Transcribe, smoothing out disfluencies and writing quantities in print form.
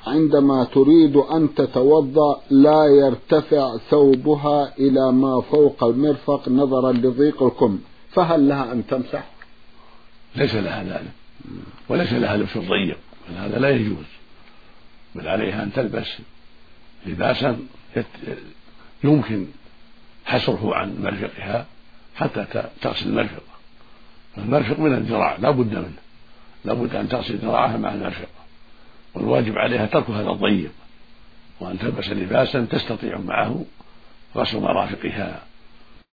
عندما تريد أن تتوضأ لا يرتفع ثوبها إلى ما فوق المرفق نظرا لضيق الكم، فهل لها أن تمسح؟ ليس لها ذلك، وليس لها لبس ضيق، هذا لا يجوز، بل عليها أن تلبس لباسا يمكن حسره عن مرفقها حتى تغسل المرفق. فالمرفق من الذراع لا بد منه، لا بد أن تغسل ذراعها مع المرفق، والواجب عليها ترك هذا الضيق، وأن تلبس لباسا تستطيع معه غسل مرافقها